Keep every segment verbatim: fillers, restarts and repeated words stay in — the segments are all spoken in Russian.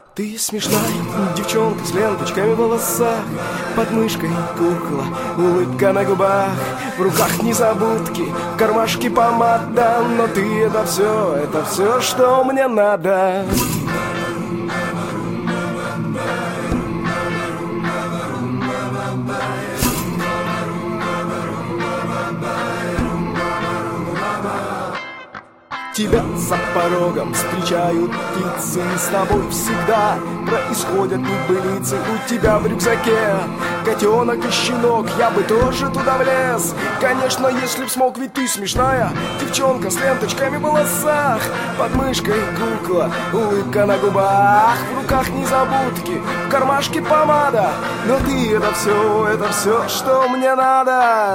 Ты смешная девчонка с ленточками в волосах, под мышкой кукла, улыбка на губах, в руках незабудки, в кармашке помада. Но ты это все, это все, что мне надо. Тебя за порогом встречают птицы, с тобой всегда происходят небылицы. У тебя в рюкзаке котенок и щенок, я бы тоже туда влез, конечно, если б смог. Ведь ты смешная девчонка с ленточками в волосах, под мышкой кукла, улыбка на губах, в руках незабудки, в кармашке помада. Но ты это все, это все, что мне надо.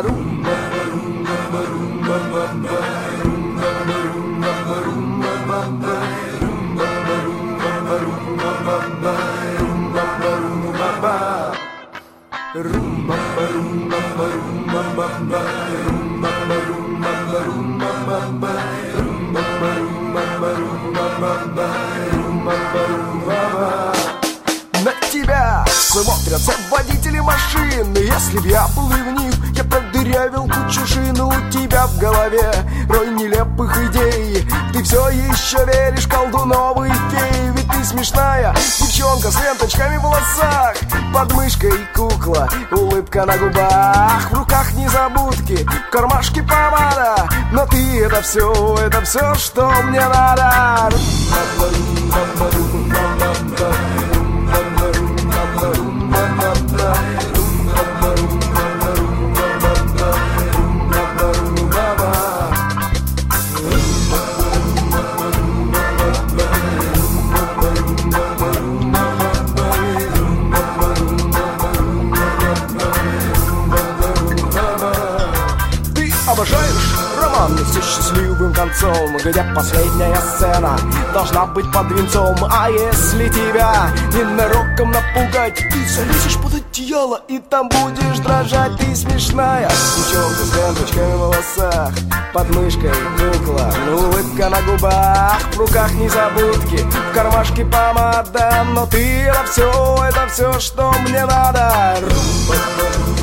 На тебя смотрят все водители машин. Если б я был и в них, я продырявил кучу шин. У тебя в голове рой нелепых идей, ты все еще веришь колдуновой феи. Ведь ты смешная девчонка с ленточками в волосах, под мышкой кукла, улыбка на губах, в руках незабудки, в кармашке помада. Но ты это все, это все, что мне надо. Обожаешь роман с счастливым концом, где последняя сцена должна быть под венцом. А если тебя ненароком напугать, ты залезешь под одеяло и там будешь дрожать. Ты смешная девчонка с ленточками в волосах, под мышкой кукла, улыбка на губах, в руках незабудки, в кармашке помада. Но ты это все, это все, что мне надо.